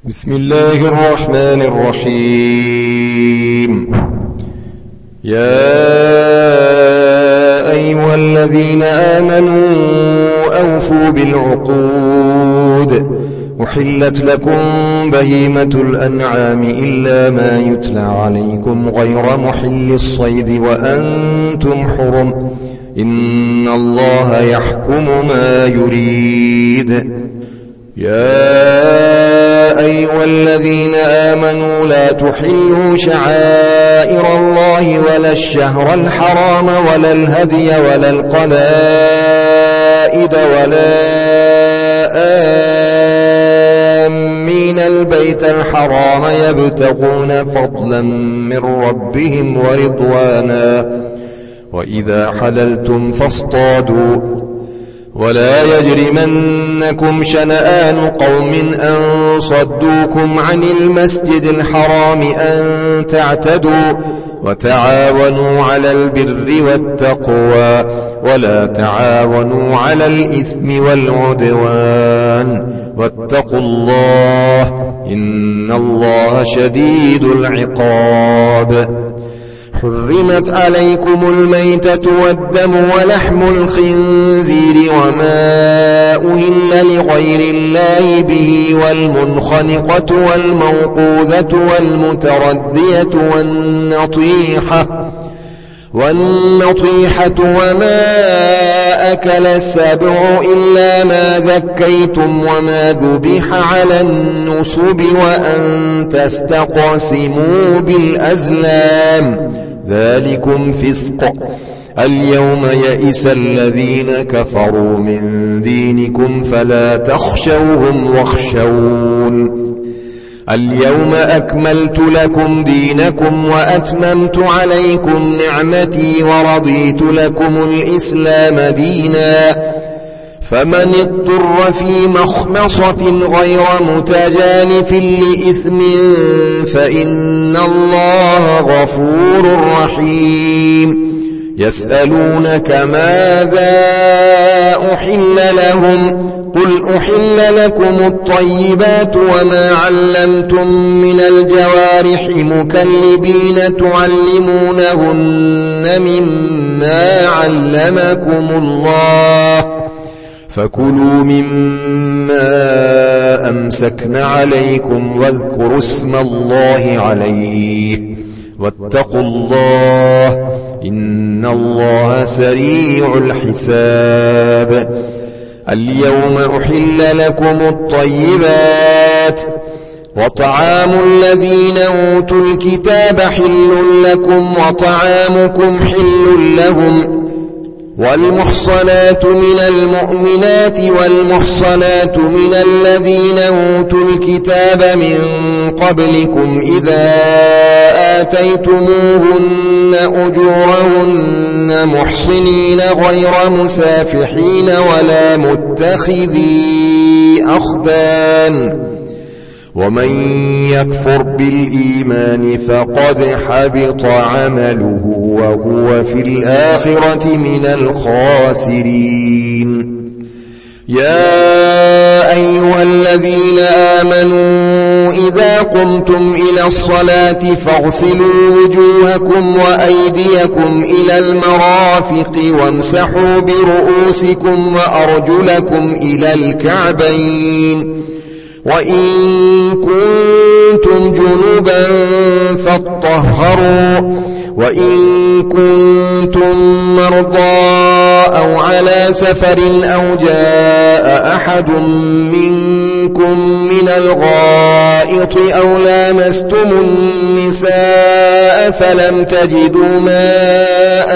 بسم الله الرحمن الرحيم. يا أيها الذين آمنوا أوفوا بالعقود. أحلت لكم بهيمة الأنعام إلا ما يتلى عليكم غير محل الصيد وأنتم حرم. إن الله يحكم ما يريد. يا أيها الذين آمنوا لا تحلوا شعائر الله ولا الشهر الحرام ولا الهدي ولا القلائد ولا آمين البيت الحرام يبتغون فضلا من ربهم ورضوانا. وإذا حللتم فاصطادوا ولا يجرمنكم شنآن قوم أن صدوكم عن المسجد الحرام أن تعتدوا. وتعاونوا على البر والتقوى ولا تعاونوا على الإثم والعدوان واتقوا الله إن الله شديد العقاب. حرمت عليكم الميتة والدم ولحم الخنزير وما أهل لغير الله به والمنخنقة والموقوذة والمتردية والنطيحة وما أكل السبع إلا ما ذكيتم وما ذبح على النصب وأن تستقسموا بالأزلام ذلكم فسق. اليوم يئس الذين كفروا من دينكم فلا تخشوهم واخشون. اليوم أكملت لكم دينكم وأتممت عليكم نعمتي ورضيت لكم الإسلام دينا. فمن اضطر في مخمصة غير متجانف لإثم فإن الله غفور رحيم. يسألونك ماذا أحل لهم قل أحل لكم الطيبات وما علمتم من الجوارح مكلبين تعلمونهن مما علمكم الله فكلوا مما أمسكن عليكم واذكروا اسم الله عليه واتقوا الله إن الله سريع الحساب. اليوم أحل لكم الطيبات وطعام الذين أوتوا الكتاب حل لكم وطعامكم حل لهم. والمحصنات من المؤمنات والمحصنات من الذين أوتوا الكتاب من قبلكم إذا آتيتموهن أجورهن محصنين غير مسافحين ولا متخذي أخدان. ومن يكفر بالإيمان فقد حبط عمله وهو في الآخرة من الخاسرين. يا أيها الذين آمنوا إذا قمتم إلى الصلاة فاغسلوا وجوهكم وأيديكم إلى المرافق وامسحوا برؤوسكم وأرجلكم إلى الكعبين. وإن كنتم جنبا فاطهروا. وإن كنتم مرضى أو على سفر أو جاء أحد منكم من الغائط أو لامستم النساء فلم تجدوا ماء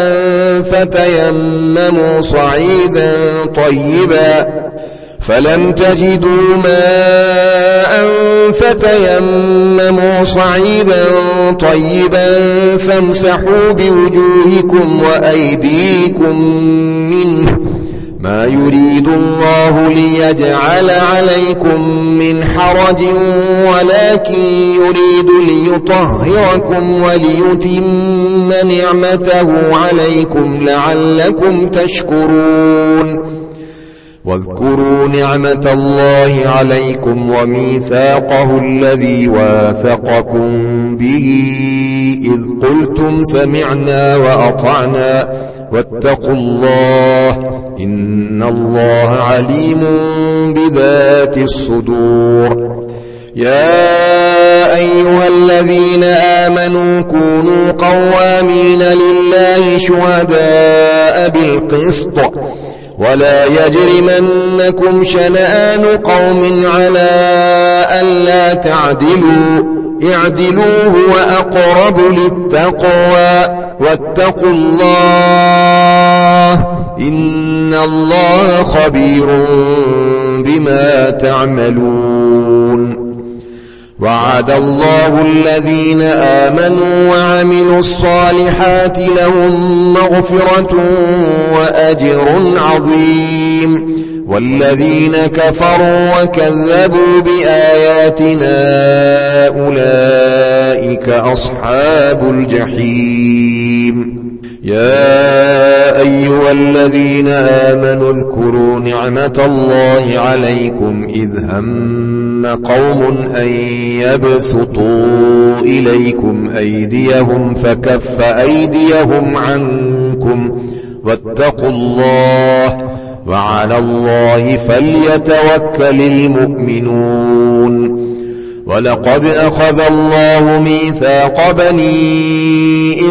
فتيمموا صعيدا طيبا فامسحوا بوجوهكم وأيديكم منه ما يريد الله ليجعل عليكم من حرج ولكن يريد ليطهركم وليتم نعمته عليكم لعلكم تشكرون. واذكروا نعمة الله عليكم وميثاقه الذي واثقكم به إذ قلتم سمعنا وأطعنا واتقوا الله إن الله عليم بذات الصدور. يا أيها الذين آمنوا كونوا قوامين لله شهداء بالقسط ولا يجرمنكم شنآن قوم على ألا تعدلوا اعدلوا هو أقرب للتقوى واتقوا الله إن الله خبير بما تعملون. وعد الله الذين آمنوا وعملوا الصالحات لهم مغفرة وأجر عظيم والذين كفروا وكذبوا بآياتنا أولئك أصحاب الجحيم. يا أيها الذين آمنوا اذكروا نعمة الله عليكم إذ هم قوم أن يبسطوا إليكم أيديهم فكف أيديهم عنكم واتقوا الله وعلى الله فليتوكل المؤمنون. ولقد أخذ الله ميثاق بني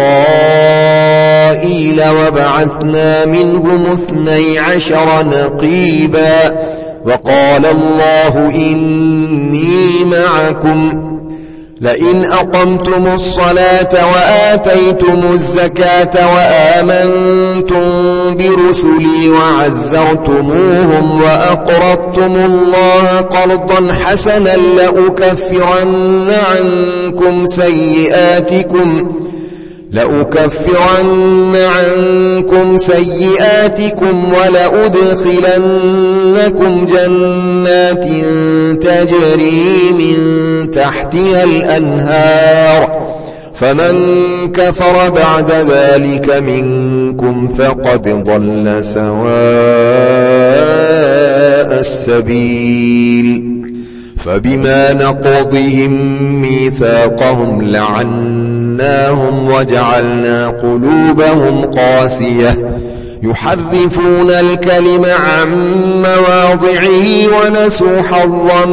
إسرائيل وبعثنا منهم 12 نقيبا وقال الله إني معكم لئن أقمتم الصلاة وآتيتم الزكاة وآمنتم برسلي وعزرتموهم وأقرضتم الله قرضا حسنا لأكفرن عنكم سيئاتكم ولأدخلنكم جنات تجري من تحتها الأنهار فمن كفر بعد ذلك منكم فقد ضل سواء السبيل. فبما نقضهم ميثاقهم لعناهم وجعلنا قلوبهم قاسية يحرفون الكلم عن مواضعه ونسوا حظا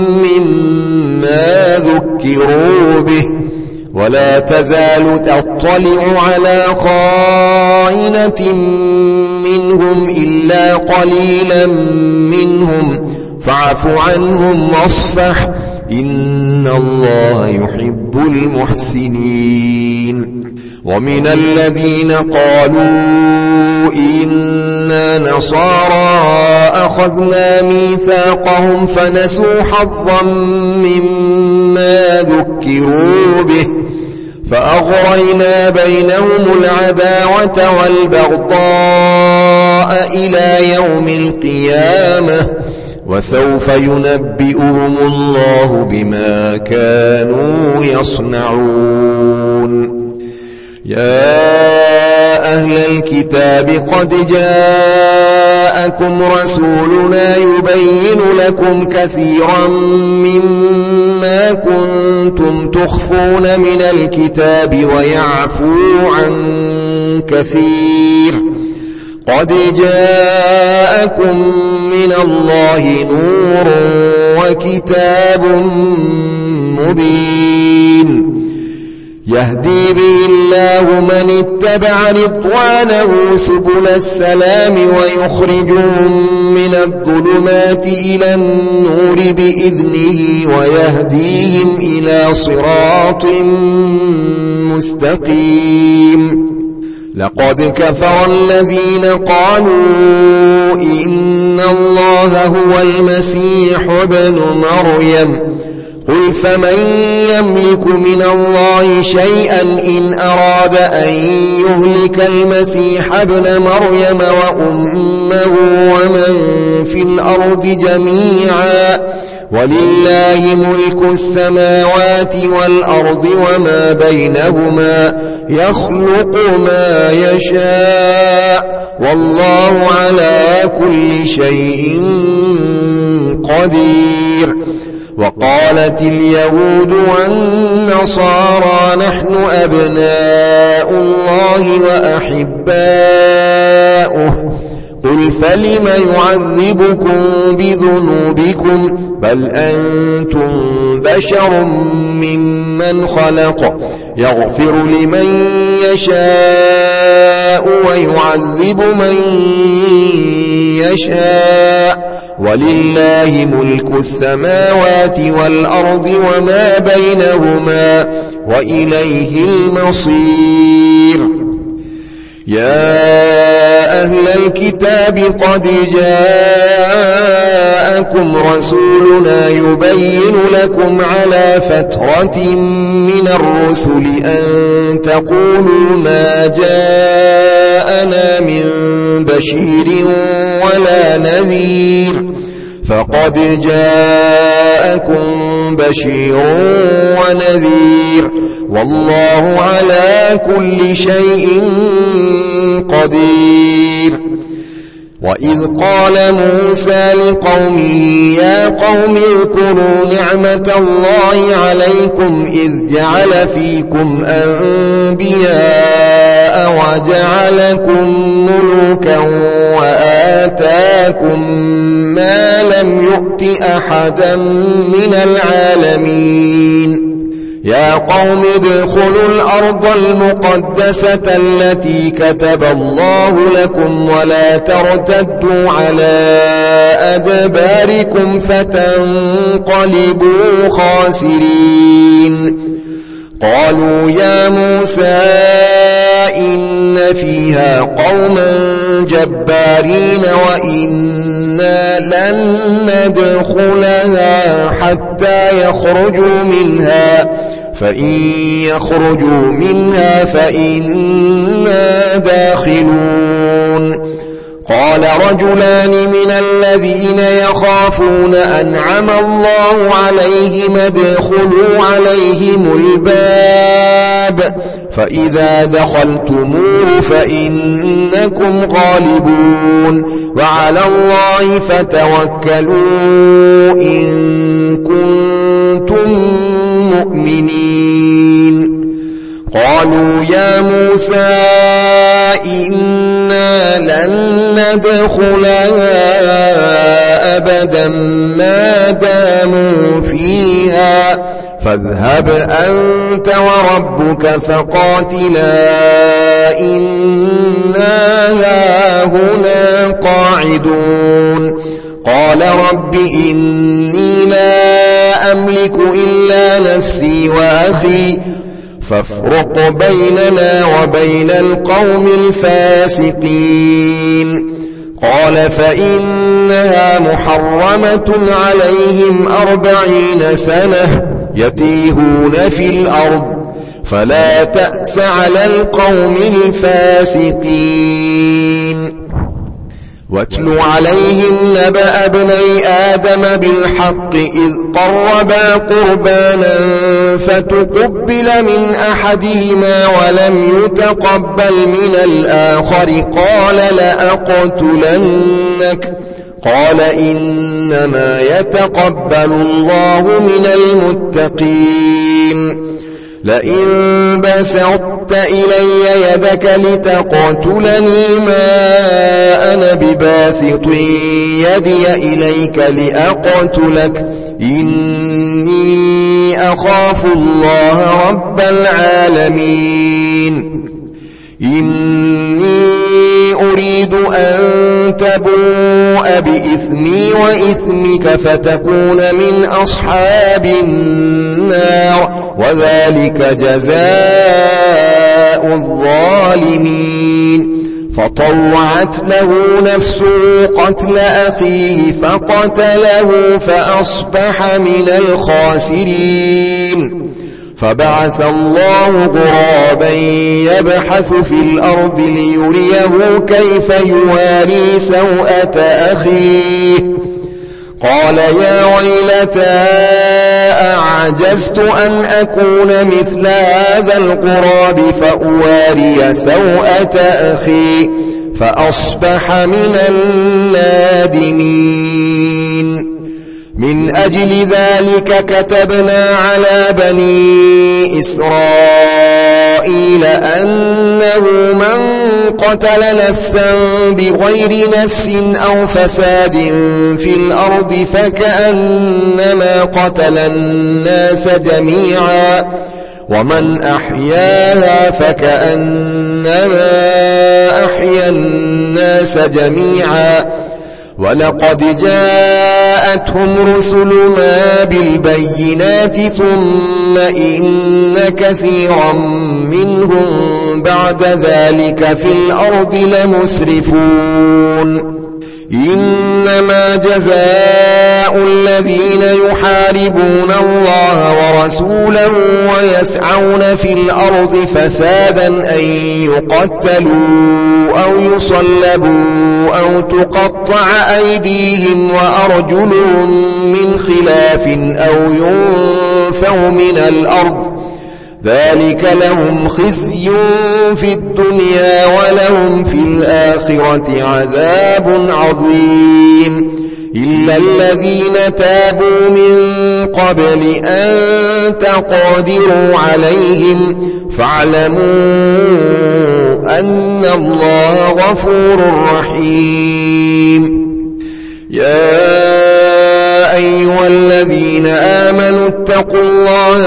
مما ذكروا به ولا تزال تطلع على خائنة منهم إلا قليلا منهم فاعف عنهم واصفح إن الله يحب المحسنين. ومن الذين قالوا إنا نصارى أخذنا ميثاقهم فنسوا حظا مما ذكروا به فأغرينا بينهم العداوة والبغضاء إلى يوم القيامة وسوف ينبئهم الله بما كانوا يصنعون. يا أهل الكتاب قد جاءكم رسولنا يبين لكم كثيرا مما كنتم تخفون من الكتاب ويعفو عن كثير. قد جاءكم من الله نور وكتاب مبين يهدي به الله من اتبع رضوانه سبل السلام ويخرجهم من الظلمات إلى النور بإذنه ويهديهم إلى صراط مستقيم. لقد كفر الذين قالوا إن الله هو المسيح ابن مريم قل فمن يملك من الله شيئا إن أراد أن يهلك المسيح ابن مريم وأمه ومن في الأرض جميعا ولله ملك السماوات والأرض وما بينهما يخلق ما يشاء والله على كل شيء قدير. وقالت اليهود والنصارى نحن أبناء الله وأحباؤه قل فلم يعذبكم بذنوبكم بل أنتم بشر ممن خلق يغفر لمن يشاء ويعذب من يشاء ولله ملك السماوات والأرض وما بينهما وإليه المصير. يا أهل الكتاب قد جاءكم رسولنا يبين لكم على فترة من الرسل أن تقولوا ما جاءنا من بشير ولا نذير فقد جاءكم بشير ونذير والله على كل شيء قدير. وإذ قال موسى لقومه يا قوم اذكروا نعمة الله عليكم إذ جعل فيكم أنبياء وجعلكم ملوكا وآتاكم ما لم يؤت أحدا من العالمين. يا قوم ادخلوا الأرض المقدسة التي كتب الله لكم ولا ترتدوا على أدباركم فتنقلبوا خاسرين. قالوا يا موسى إن فيها قوما جبارين وإنا لن ندخلها حتى يخرجوا منها فإن يخرجوا منها فإنا داخلون. قال رجلان من الذين يخافون أنعم الله عليهم ادخلوا عليهم الباب فإذا دخلتموه فإنكم غالبون وعلى الله فتوكلوا إن كنتم مؤمنين. قالوا يا موسى إنا لن ندخلها أبدا ما داموا فيها فاذهب أنت وربك فقاتلا إنا هاهنا قاعدون. قال رب إني لا أملك إلا نفسي وأخي فافرق بيننا وبين القوم الفاسقين. قال فإنها محرمة عليهم 40 سنة يتيهون في الأرض فلا تأس على القوم الفاسقين. واتل عليهم نبأ ابني آدم بالحق إذ قربا قربانا فتقبل من أحدهما ولم يتقبل من الآخر قال لأقتلنك قال إنما يتقبل الله من المتقين. لئن بسطت إلي يدك لتقتلني ما أنا بباسط يدي إليك لأقتلك إني أخاف الله رب العالمين. إني أريد أن تبوء بإثمي وإثمك فتكون من أصحاب النار وذلك جزاء الظالمين. فطوعت له نفسه قتل أخيه فقتله فأصبح من الخاسرين. فبعث الله غرابا يبحث في الأرض ليريه كيف يواري سوءة أخيه قال يا ويلتى أعجزت أن أكون مثل هذا الغراب فأواري سوءة أخي فأصبح من النادمين. من أجل ذلك كتبنا على بني إسرائيل أنه من قتل نفسا بغير نفس أو فساد في الأرض فكأنما قتل الناس جميعا ومن أحياها فكأنما أحيا الناس جميعا ولقد جاءتهم رسلنا بالبينات ثم إن كثيرا منهم بعد ذلك في الأرض لمسرفون. إنما جزاء الذين يحاربون الله ورسوله ويسعون في الأرض فسادا أن يقتلوا أو يصلبوا أو تقطع أيديهم وأرجلهم من خلاف أو ينفوا من الأرض ذلك لهم خزي في الدنيا ولهم في الآخرة عذاب عظيم. إلا الذين تابوا من قبل أن تقدروا عليهم فاعلموا أن الله غفور رحيم. يا أيها الذين آمنوا اتقوا الله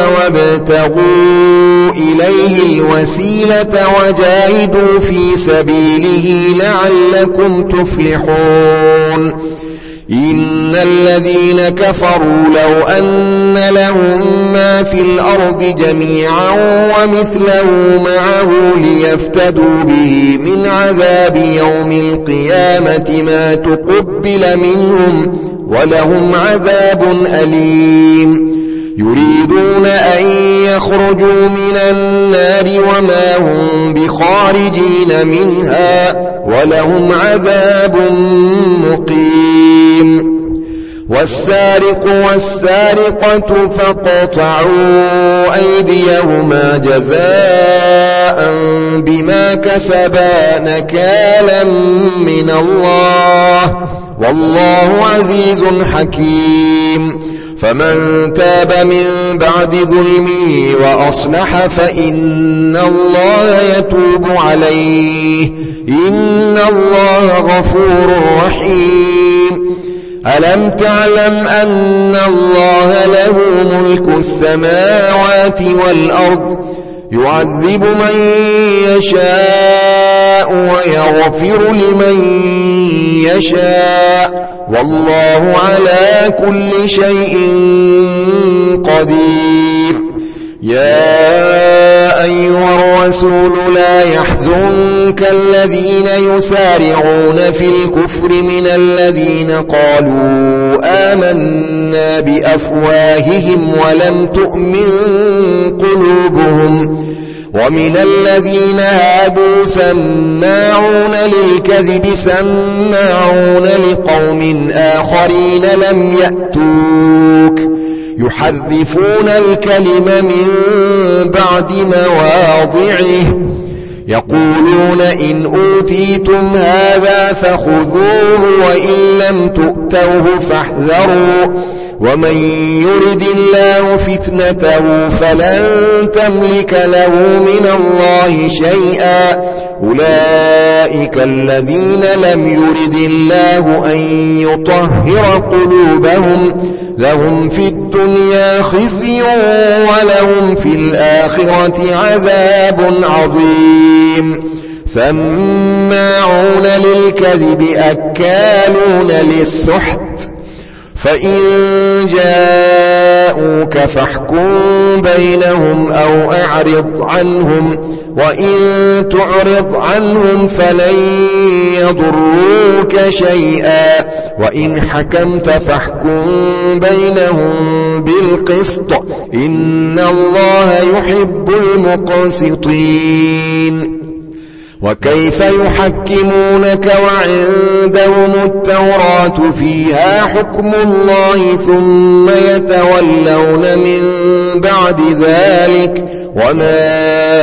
وابتغوا إليه الوسيلة وجاهدوا في سبيله لعلكم تفلحون. إن الذين كفروا لو أن لهم ما في الأرض جميعا ومثله معه ليفتدوا به من عذاب يوم القيامة ما تقبل منهم ولهم عذاب أليم. يريدون أن يخرجوا من النار وما هم بخارجين منها ولهم عذاب مقيم. والسارق والسارقة فاقطعوا أيديهما جزاء بما كسبا نكالا من الله والله عزيز حكيم. فمن تاب من بعد ظلمه وأصلح فإن الله يتوب عليه إن الله غفور رحيم. ألم تعلم أن الله له ملك السماوات والأرض يعذب من يشاء ويغفر لمن يشاء والله على كل شيء قدير. يا أيها الرسول لا يحزنك الذين يسارعون في الكفر من الذين قالوا آمنا بأفواههم ولم تؤمن قلوبهم ومن الذين هادوا سماعون للكذب سماعون لقوم آخرين لم يأتوك يحرفون الكلم من بعد مواضعه يقولون إن أوتيتم هذا فخذوه وإن لم تؤتوه فاحذروا ومن يرد الله فتنته فلن تملك له من الله شيئا أولئك الذين لم يرد الله أن يطهر قلوبهم لهم في الدنيا خزي ولهم في الآخرة عذاب عظيم. سماعون للكذب أكالون للسحت فإن جاءوك فاحكم بينهم أو أعرض عنهم وإن تعرض عنهم فلن يضروك شيئا وإن حكمت فاحكم بينهم بالقسط إن الله يحب المقسطين. وكيف يحكمونك وعندهم التوراة فيها حكم الله ثم يتولون من بعد ذلك وما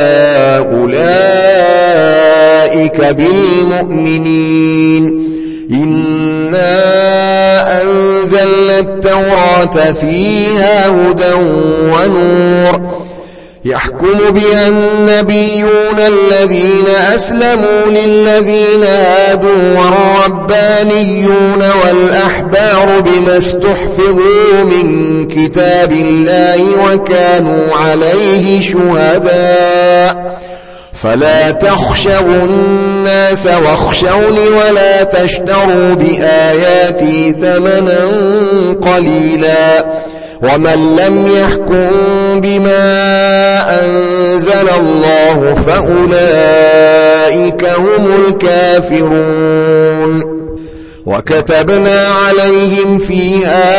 أولئك بالمؤمنين إنا أنزلنا التوراة فيها هدى ونور يحكم بها النبيون الذين أسلموا للذين هادوا والربانيون والأحبار بما استحفظوا من كتاب الله وكانوا عليه شهداء فلا تخشوا الناس واخشوني ولا تشتروا بآياتي ثمنا قليلا ومن لم يحكم بما أنزل الله فأولئك هم الكافرون وكتبنا عليهم فيها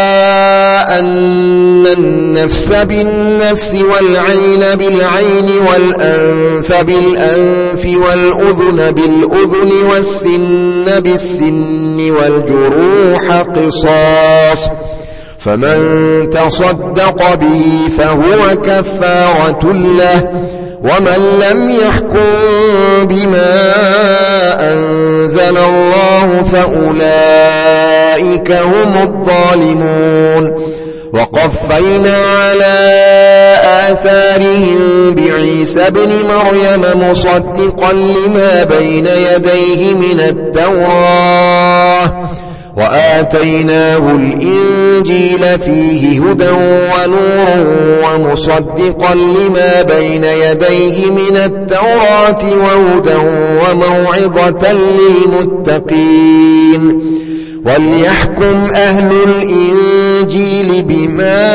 أن النفس بالنفس والعين بالعين والأنف بالأنف والأذن بالأذن والسن بالسن والجروح قصاص فمن تصدق به فهو كفارة له ومن لم يحكم بما أنزل الله فأولئك هم الظالمون وقفينا على آثارهم بعيسى ابن مريم مصدقا لما بين يديه من التوراة وآتيناه الإنجيل فيه هدى ونور ومصدقا لما بين يديه من التوراة وهدى وموعظة للمتقين وليحكم أهل الإنجيل بما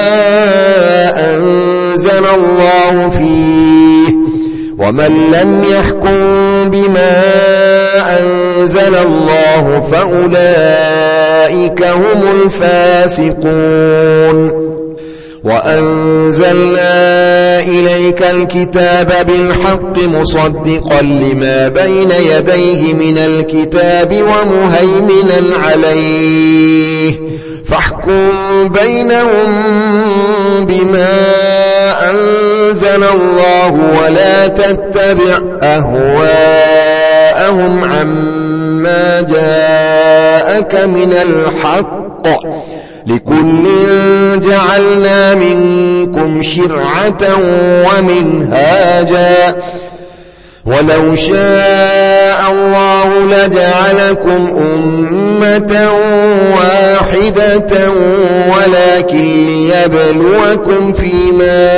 أنزل الله فيه ومن لم يحكم بما أنزل الله فأولئك هم الفاسقون وأنزلنا إليك الكتاب بالحق مصدقا لما بين يديه من الكتاب ومهيمنا عليه فاحكم بينهم بما أنزل الله ولا تتبع أهواءهم عما جاءك من الحق لكل جعلنا منكم شرعة ومنهاجا ولو شاء الله لجعلكم أمة واحدة ولكن ليبلوكم فيما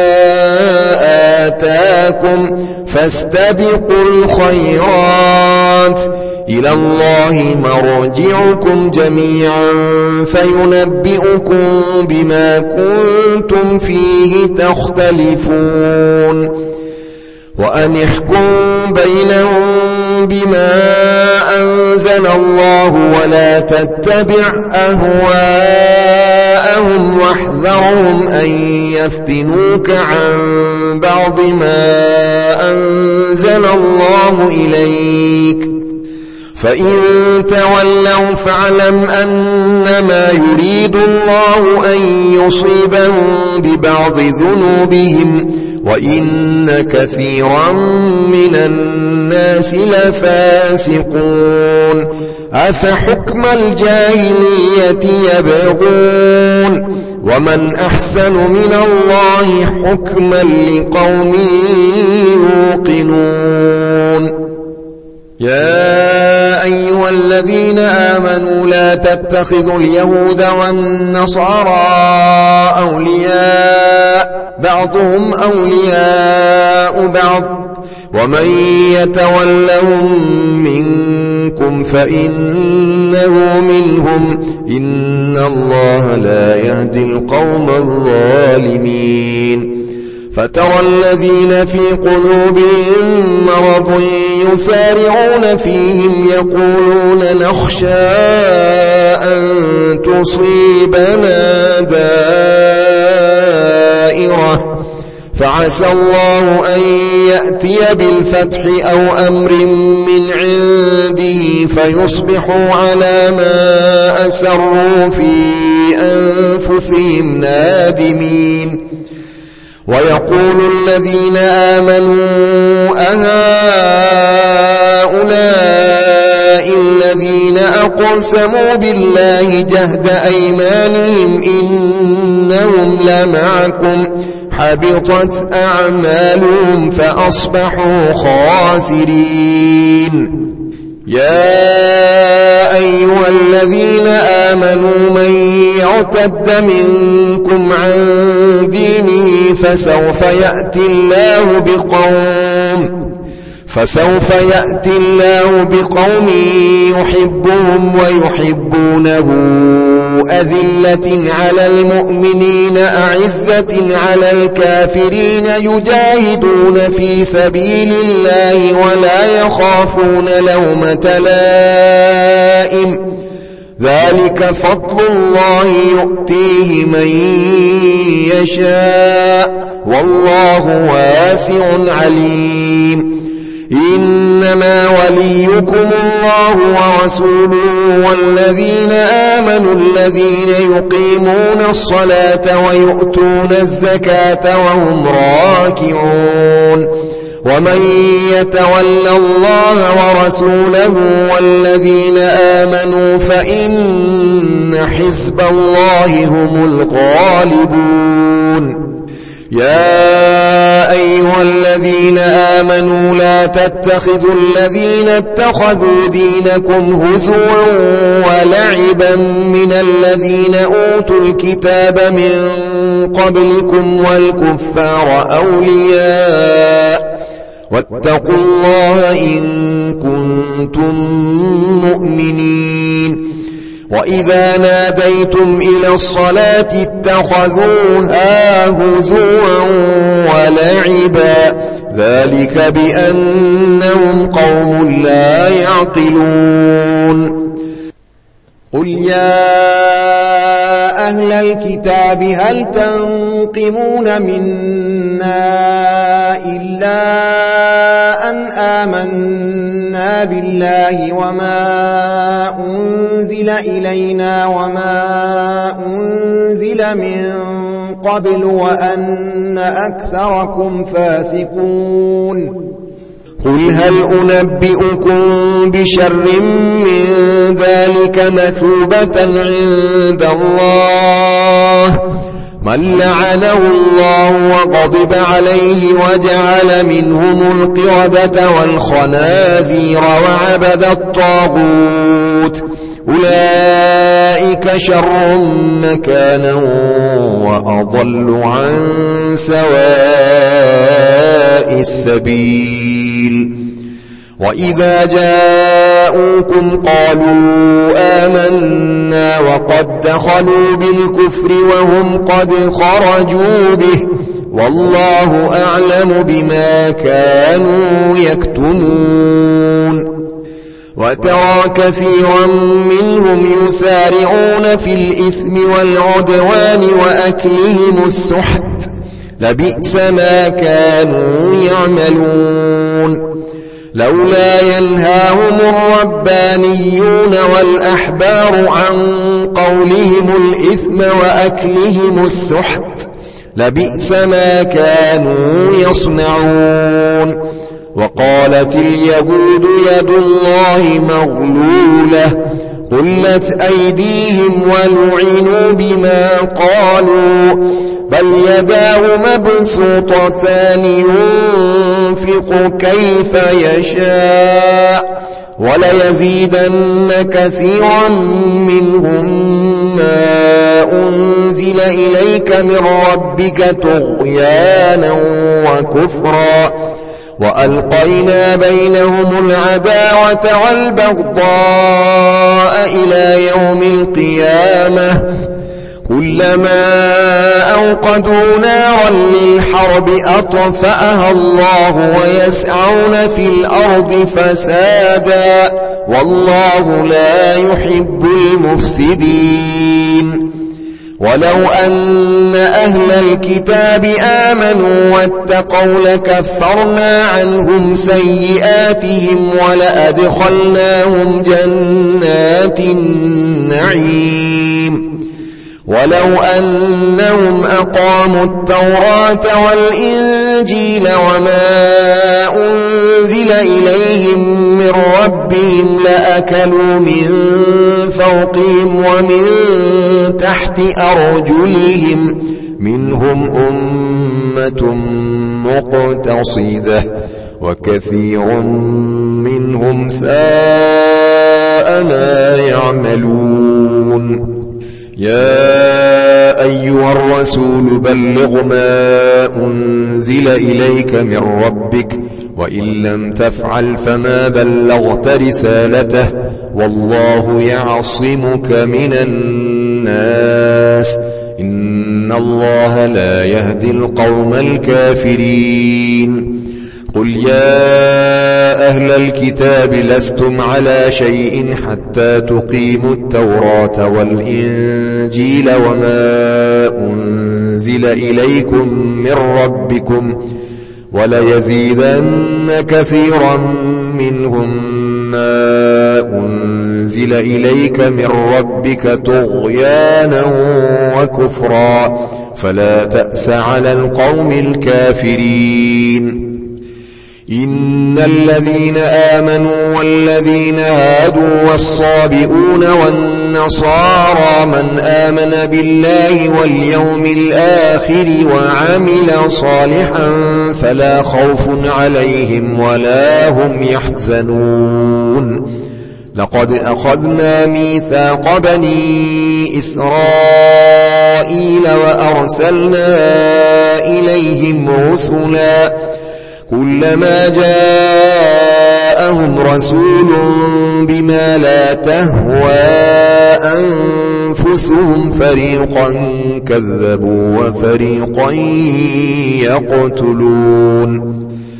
آتاكم فاستبقوا الخيرات إلى الله مرجعكم جميعا فينبئكم بما كنتم فيه تختلفون وأن احكم بينهم بما أنزل الله ولا تتبع أهواءهم واحذرهم أن يفتنوك عن بعض ما أنزل الله إليك فإن تولوا فاعلم أنما يريد الله أن يصيبهم ببعض ذنوبهم وإن كثيرا من الناس لفاسقون أفحكم الجاهلية يبغون ومن أحسن من الله حكما لقوم يوقنون يا أيها الذين آمنوا لا تتخذوا اليهود والنصارى أولياء بعضهم أولياء بعض ومن يتولهم منكم فإنه منهم إن الله لا يهدي القوم الظالمين فترى الذين في قلوبهم مرض يسارعون فيهم يقولون نخشى أن تصيبنا دائرة فعسى الله أن يأتي بالفتح أو أمر من عنده فيصبحوا على ما أسروا في أنفسهم نادمين. ويقول الذين آمنوا أهؤلاء الذين أقسموا بالله جهد أيمانهم إنهم لمعكم حبطت أعمالهم فأصبحوا خاسرين. يا أيها الذين آمنوا من يرتد منكم عن دينه فسوف يأتي الله بقوم يحبهم ويحبونه أذلة على المؤمنين أعزة على الكافرين يجاهدون في سبيل الله ولا يخافون لومة لائم ذلك فضل الله يؤتيه من يشاء والله واسع عليم. إنما وليكم الله ورسوله والذين آمنوا الذين يقيمون الصلاة ويؤتون الزكاة وهم راكعون. ومن يتول الله ورسوله والذين آمنوا فإن حزب الله هم الغالبون. يا أيها الذين آمنوا لا تتخذوا الذين اتخذوا دينكم هزوا ولعبا من الذين أوتوا الكتاب من قبلكم والكفار أولياء واتقوا الله إن كنتم مؤمنين. وإذا ناديتم إلى الصلاة اتخذوها هزوا ولعبا ذلك بأنهم قوم لا يعقلون. قل يا أهل الكتاب هل تنقمون منا إلا أن آمنا بالله وما أنزل إلينا وما أنزل من قبل وأن أكثركم فاسقون. قل هل أنبئكم بشر من ذلك مثوبة عند الله من لعنه الله وغضب عليه وجعل منهم القردة والخنازير وعبد الطاغوت أولئك شر مكانا وأضل عن سواء السبيل. وإذا جاءوكم قالوا آمنا وقد دخلوا بالكفر وهم قد خرجوا به والله أعلم بما كانوا يكتمون. وترى كثيرا منهم يسارعون في الإثم والعدوان وأكلهم السحت لبئس ما كانوا يعملون. لولا ينهاهم الربانيون والأحبار عن قولهم الإثم وأكلهم السحت لبئس ما كانوا يصنعون. وقالت اليهود يد الله مغلولة قلت أيديهم ولعنوا بما قالوا بل يداه مبسوطتان ينفق كيف يشاء وليزيدن كثيرا منهم ما أنزل إليك من ربك طغيانا وكفرا وألقينا بينهم العداوة والبغضاء إلى يوم القيامة كلما أوقدوا نارا للحرب أطفأها الله ويسعون في الأرض فسادا والله لا يحب المفسدين. ولو أن أهل الكتاب آمنوا واتقوا لكفرنا عنهم سيئاتهم ولأدخلناهم جنات النعيم ولو أنهم أقاموا التوراة والإنجيل وما أنزل إليهم من ربهم لأكلوا من فوقهم ومن تحت أرجلهم منهم أمة مقتصدة وكثير منهم ساء ما يعملون. يا أيها الرسول بلغ ما أنزل إليك من ربك وإن لم تفعل فما بلغت رسالته والله يعصمك من الناس إن الله لا يهدي القوم الكافرين. قل يا أهل الكتاب لستم على شيء حتى تقيموا التوراة والإنجيل وما أنزل إليكم من ربكم وليزيدن كثيرا منهم ما أنزل إليك من ربك طغيانا وكفرا فلا تأس على القوم الكافرين. إن الذين آمنوا والذين هادوا والصابئون والنصارى من آمن بالله واليوم الآخر وعمل صالحا فلا خوف عليهم ولا هم يحزنون. لقد أخذنا ميثاق بني إسرائيل وأرسلنا إليهم رسلا كلما جاءهم رسول بما لا تهوى أنفسهم فريقا كذبوا وفريقا يقتلون.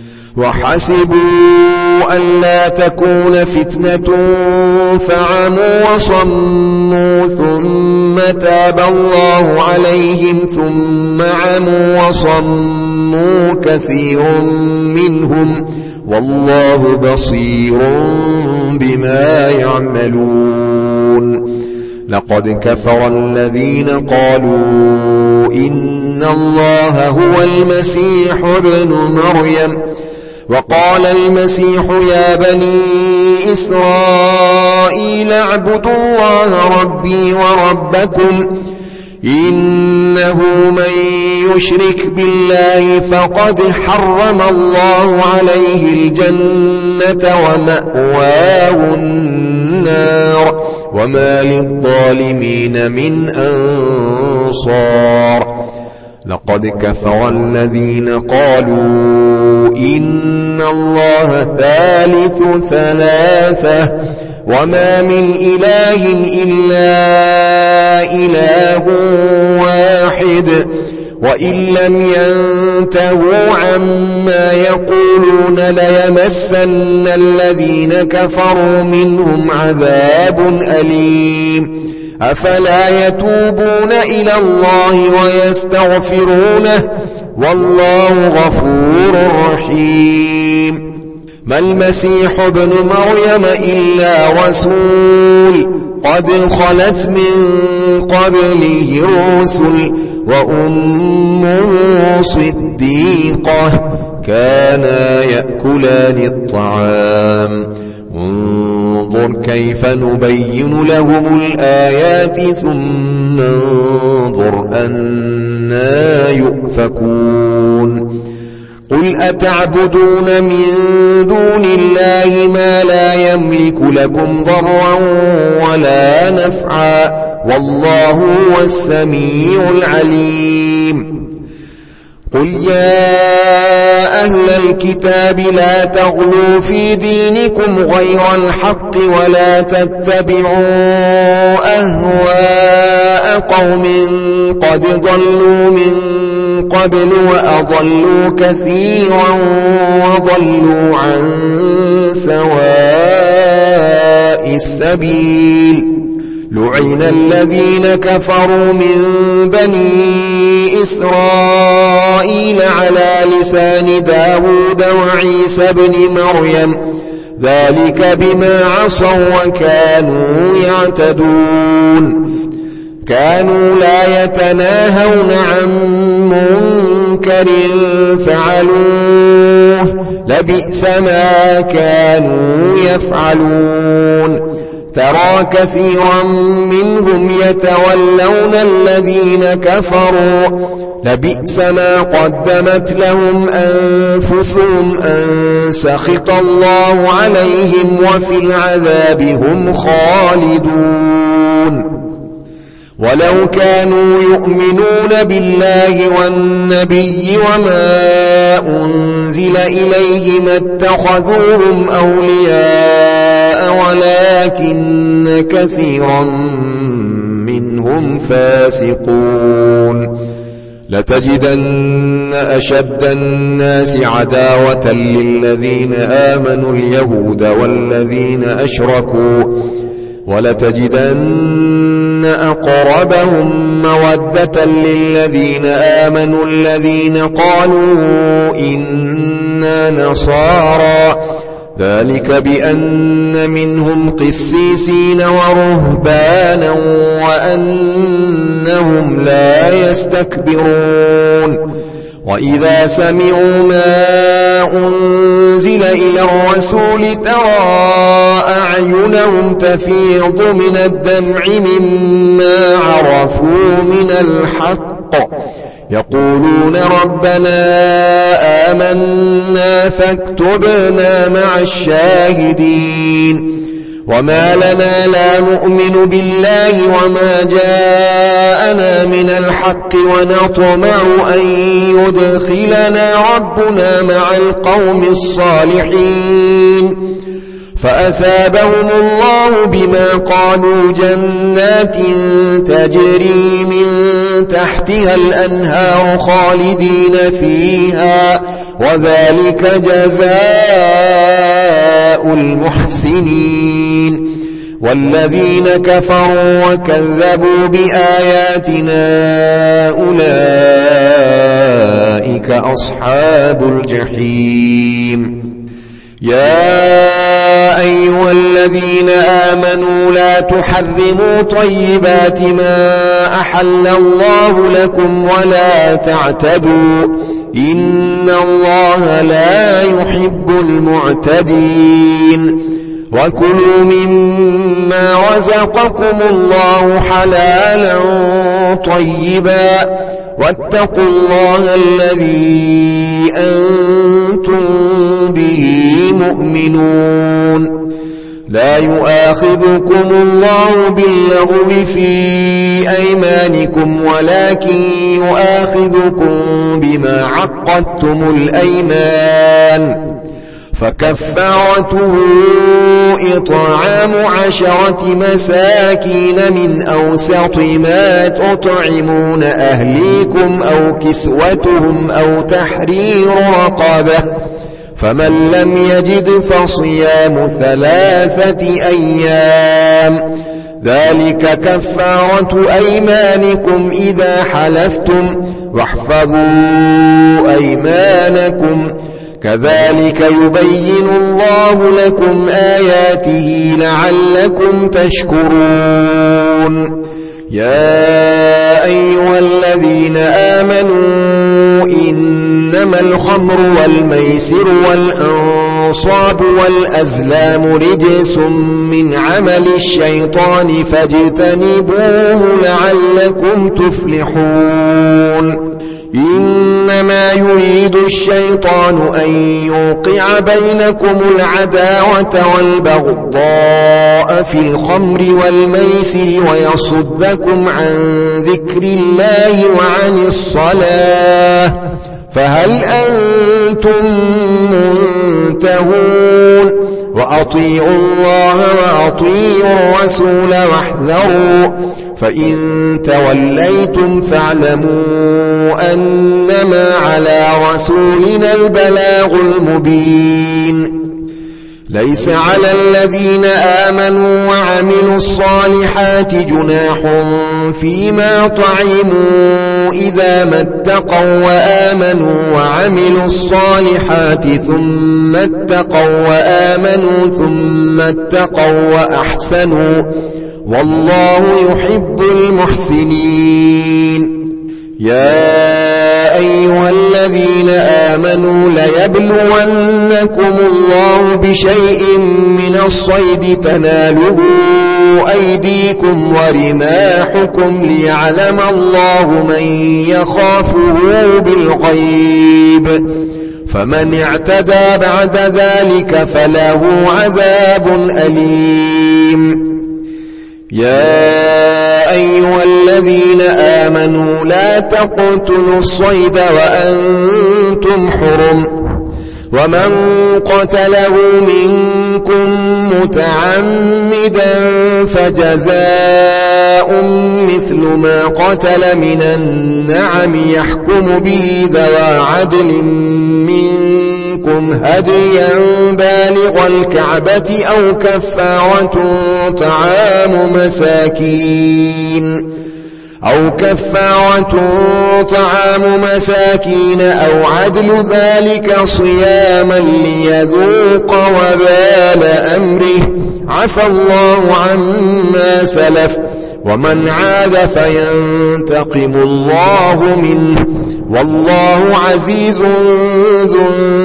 وحسبوا ألا تكون فتنة فعموا وصموا ثم تاب الله عليهم ثم عموا وصموا كثير منهم والله بصير بما يعملون. لقد كفر الذين قالوا إن الله هو المسيح ابن مريم وقال المسيح يا بني إسرائيل اعبدوا الله ربي وربكم إنه من يشرك بالله فقد حرم الله عليه الجنة ومأواه النار وما للظالمين من أنصار. لقد كفر الذين قالوا إن الله ثالث ثلاثة وما من إله إلا إله واحد وإن لم ينتهوا عما يقولون ليمسن الذين كفروا منهم عذاب أليم. أفلا يتوبون إلى الله ويستغفرونه والله غفور رحيم. ما المسيح ابن مريم إلا رسول قد خلت من قبله الرسل وأمه صديقة كانا يأكلان الطعام انظر كيف نبين لهم الآيات ثم انظر أنى يؤفكون. قل أتعبدون من دون الله ما لا يملك لكم ضرا ولا نفعا والله هو السميع العليم. قل يا أهل الكتاب لا تغلوا في دينكم غير الحق ولا تتبعوا أهواء قوم قد ضلوا من قبل وأضلوا كثيرا وضلوا عن سواء السبيل. لعن الذين كفروا من بني إسرائيل على لسان داود وعيسى بن مريم ذلك بما عصوا وكانوا يعتدون كانوا لا يتناهون عن منكر فعلوه لبئس ما كانوا يفعلون ترى كثيرا منهم يتولون الذين كفروا لبئس ما قدمت لهم أنفسهم أن سخط الله عليهم وفي العذاب هم خالدون ولو كانوا يؤمنون بالله والنبي وما أنزل إليه ما اتخذوهم أولياء ولكن كثيرا منهم فاسقون لتجدن أشد الناس عداوة للذين آمنوا اليهود والذين أشركوا ولتجدن أقربهم مودة للذين آمنوا الذين قالوا إنا نصارى ذلك بأن منهم قسيسين ورهبانا وأنهم لا يستكبرون وإذا سمعوا ما أنزل إلى الرسول ترى أعينهم تفيض من الدمع مما عرفوا من الحق يقولون ربنا آمنا فاكتبنا مع الشاهدين وما لنا لا نؤمن بالله وما جاءنا من الحق ونطمع أن يدخلنا ربنا مع القوم الصالحين فأثابهم الله بما قالوا جنات تجري من تحتها الأنهار خالدين فيها وذلك جزاء المحسنين والذين كفروا وكذبوا بآياتنا أولئك أصحاب الجحيم يا أيها الذين آمنوا لا تحرموا طيبات ما أحل الله لكم ولا تعتدوا إن الله لا يحب المعتدين وكلوا مما رزقكم الله حلالا طيبا واتقوا الله الذي أنتم به مؤمنون لا يؤاخذكم الله باللغو في أيمانكم ولكن يؤاخذكم بما عقدتم الأيمان فكفارته إطعام 10 مساكين من أوسط ما تطعمون أهليكم أو كسوتهم أو تحرير رقبة فمن لم يجد فصيام 3 أيام ذلك كفارة أيمانكم إذا حلفتم واحفظوا أيمانكم كذلك يبين الله لكم آياته لعلكم تشكرون يا أيها الذين آمنوا إنما الخمر والميسر والأنصاب والأزلام رجس من عمل الشيطان فاجتنبوه لعلكم تفلحون إنما يريد الشيطان أن يوقع بينكم العداوة والبغضاء في الخمر والميسر ويصدكم عن ذكر الله وعن الصلاة فهل أنتم منتهون وأطيعوا الله وأطيعوا الرسول واحذروا فإن توليتم فاعلموا أنما على رسولنا البلاغ المبين ليس على الذين آمنوا وعملوا الصالحات جناح فيما طعموا إذا ما اتقوا وآمنوا وعملوا الصالحات ثم اتقوا وآمنوا ثم اتقوا وأحسنوا والله يحب المحسنين. يا أيها الذين آمنوا ليبلونكم الله بشيء من الصيد تناله أيديكم ورماحكم ليعلم الله من يخافه بالغيب فمن اعتدى بعد ذلك فله عذاب أليم. يا أيها الذين آمنوا لا تقتلوا الصيد وأنتم حرم ومن قتله منكم متعمدا فجزاء مثل ما قتل من النعم يحكم به ذوى عدل منكم هديا بالغ الكعبة أو كفارة طعام مساكين أو عدل ذلك صياما ليذوق وبال أمره عفى الله عما سلف ومن عاد فينتقم الله منه والله عزيز ذو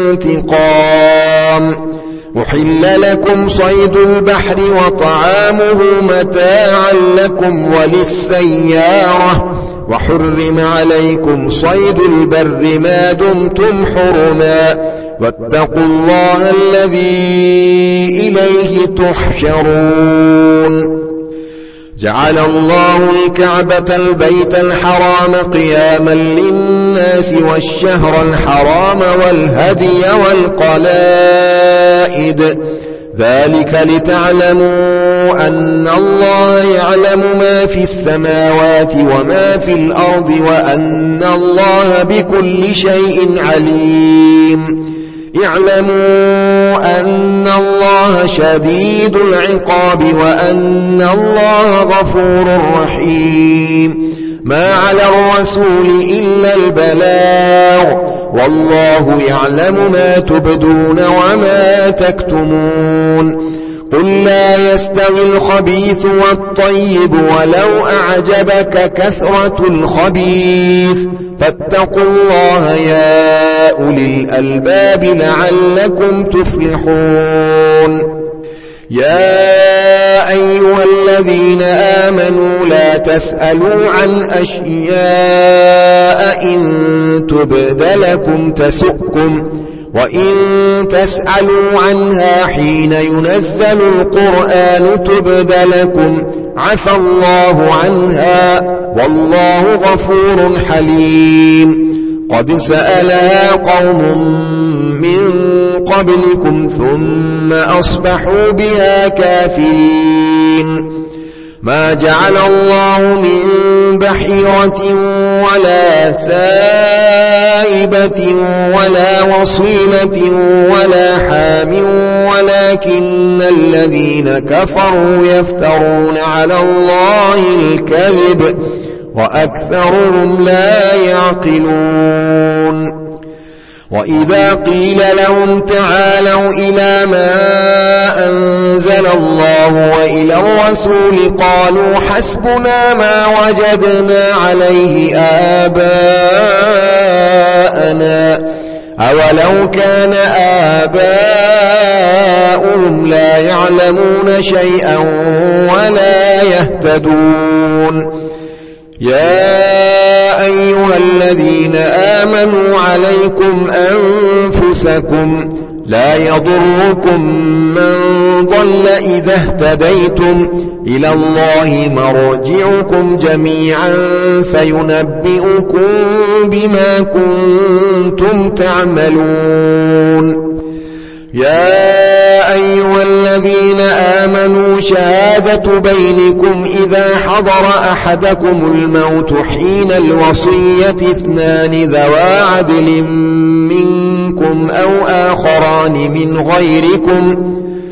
انتقام. أحل لكم صيد البحر وطعامه متاعا لكم وللسيارة وحرم عليكم صيد البر ما دمتم حرما واتقوا الله الذي إليه تحشرون. جعل الله الكعبة البيت الحرام قياما للناس والشهر الحرام والهدي والقلائد ذلك لتعلموا أن الله يعلم ما في السماوات وما في الأرض وأن الله بكل شيء عليم. اعلموا أن الله شديد العقاب وأن الله غفور رحيم. ما على الرسول إلا البلاغ والله يعلم ما تبدون وما تكتمون. قل لا يستوي الخبيث والطيب ولو أعجبك كثرة الخبيث فاتقوا الله يا أولي الألباب لعلكم تفلحون. يا أيها الذين آمنوا لا تسألوا عن أشياء إن تبد لكم تسؤكم وإن تسألوا عنها حين ينزل القرآن تبد لكم عفى الله عنها والله غفور حليم. قد سألها قوم من قبلكم ثم أصبحوا بها كافرين. ما جعل الله من بحيرة ولا سائبة ولا وصيلة ولا حام ولكن الذين كفروا يفترون على الله الكذب وأكثرهم لا يعقلون. وإذا قيل لهم تعالوا إلى ما أنزل الله وإلى الرسول قالوا حسبنا ما وجدنا عليه آباءنا أولو كان آباؤهم لا يعلمون شيئا ولا يهتدون. يا أيها الذين آمنوا عليكم أنفسكم لا يضركم من ضل إذا اهتديتم إلى الله مرجعكم جميعا فينبئكم بما كنتم تعملون. يا أيها الذين آمنوا شهادة بينكم إذا حضر أحدكم الموت حين الوصية اثنان ذوى عدل منكم أو آخران من غيركم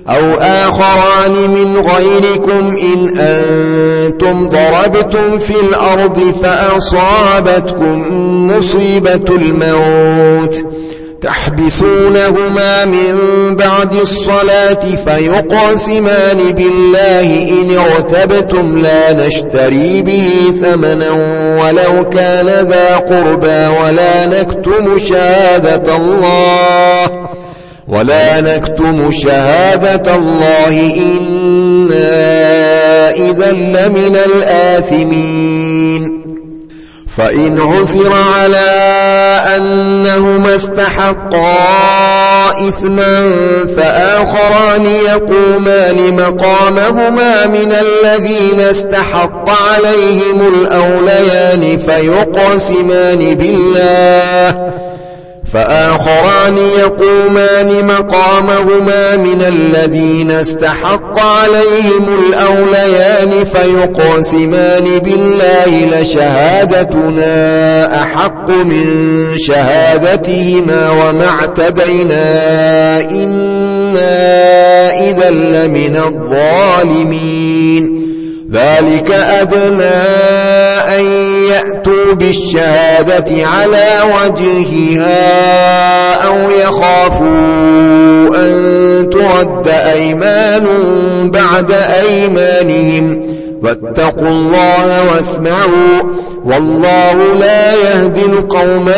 أو آخران من غيركم إن أنتم ضربتم في الأرض فأصابتكم مصيبة الموت تحبسونهما من بعد الصلاة فيقسمان بالله إن ارتبتم لا نشتري به ثمنا ولو كان ذا قربى ولا نكتم شهادة الله إنا إذا لمن الآثمين فإن عثر على أنهما استحقا إثما فآخران يقومان مقامهما من الذين استحق عليهم الأوليان فيقسمان بالله لشهادتنا أحق من شهادتهما وما اعتدينا إنا إذا لمن الظالمين ذلك أدنى أن يأتوا بالشهادة على وجهها أو يخافوا أن ترد أيمان بعد أيمانهم واتقوا الله واسمعوا والله لا يهدي القوم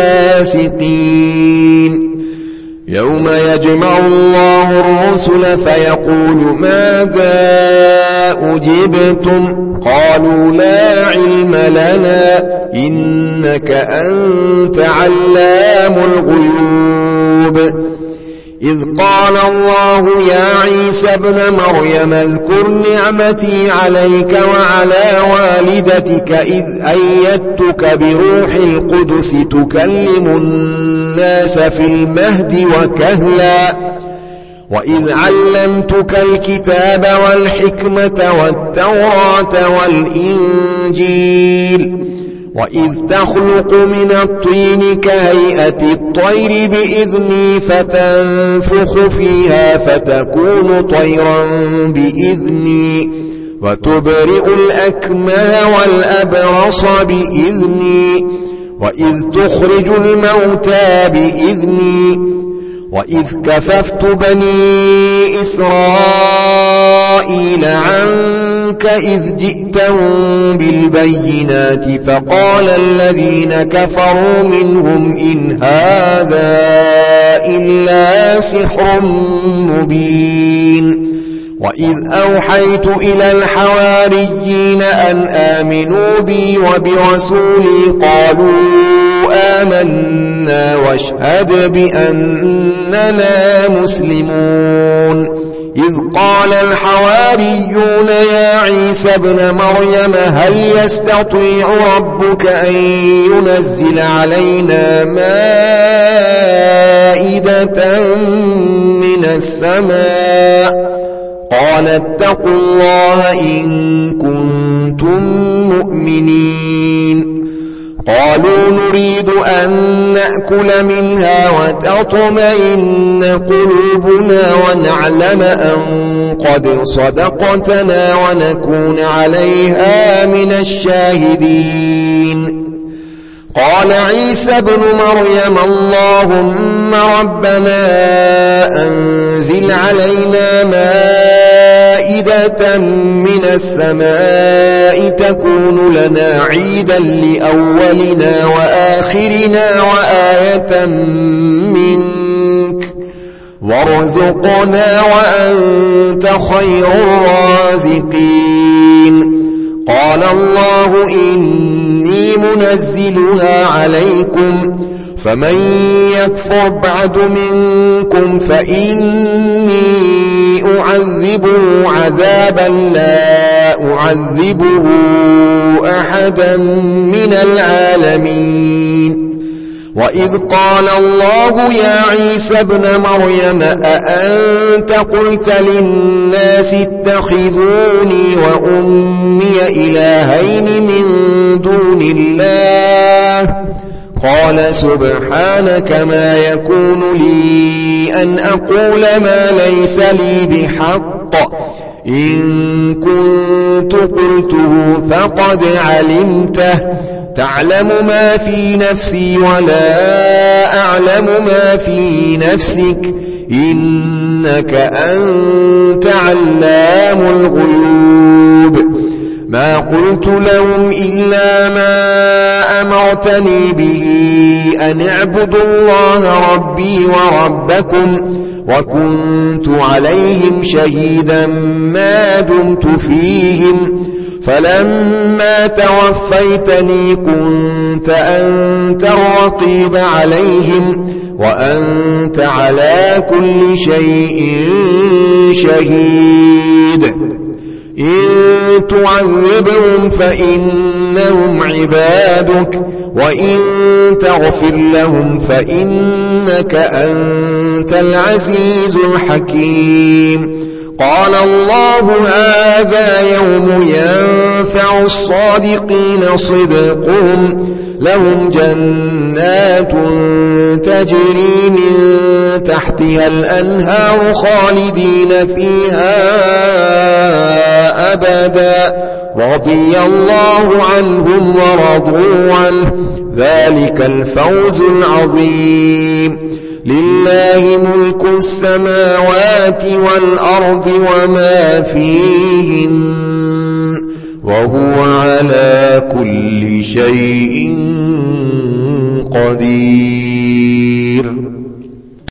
الفاسقين يوم يجمع الله الرسل فيقول ماذا أجبتم قالوا لا علم لنا إنك أنت علام الغيوب إذ قال الله يا عيسى ابن مريم اذكر نعمتي عليك وعلى والدتك إذ أيدتك بروح القدس تكلم الناس في المهد وكهلا وإذ علمتك الكتاب والحكمة والتوراة والإنجيل وإذ تخلق من الطين كهيئة الطير بإذني فتنفخ فيها فتكون طيرا بإذني وتبرئ الأكمه والأبرص بإذني وإذ تخرج الموتى بإذني وإذ كففت بني إسرائيل عنك إذ جئتهم بالبينات فقال الذين كفروا منهم إن هذا إلا سحر مبين وإذ أوحيت إلى الحواريين أن آمنوا بي وبرسولي قالوا آمنا واشهد بأننا مسلمون إذ قال الحواريون يا عيسى ابن مريم هل يستطيع ربك أن ينزل علينا مائدة من السماء قال اتقوا الله إن كنتم مؤمنين قالوا نريد أن نأكل منها وتطمئن قلوبنا ونعلم أن قد صدقتنا ونكون عليها من الشاهدين قال عيسى ابن مريم اللهم ربنا أنزل علينا مائدة من السماء تكون لنا عيدا لأولنا وآخرنا وآية منك وارزقنا وأنت خير الرازقين قال الله إني منزلها عليكم فمن يكفر بعد منكم فإني أعذبه عذابا لا أعذبه أحدا من العالمين وإذ قال الله يا عيسى ابن مريم أأنت قلت للناس اتخذوني وأمي إلهين من دون الله قال سبحانك ما يكون لي أن أقول ما ليس لي بحق إن كنت قلته فقد علمته تعلم ما في نفسي ولا أعلم ما في نفسك إنك أنت علام الغيوب ما قلت لهم إلا ما أمرتني به أن اعبدوا الله ربي وربكم وكنت عليهم شهيدا ما دمت فيهم فلما توفيتني كنت أنت الرقيب عليهم وأنت على كل شيء شهيد إن تعذبهم فإنهم عبادك وإن تغفر لهم فإنك أنت العزيز الحكيم قال الله هذا يوم ينفع الصادقين صدقهم لهم جنات تجري من تحتها الأنهار خالدين فيها أبدا رضي الله عنهم ورضوا عنه ذلك الفوز العظيم لله ملك السماوات والأرض وما فيهن وهو على كل شيء قدير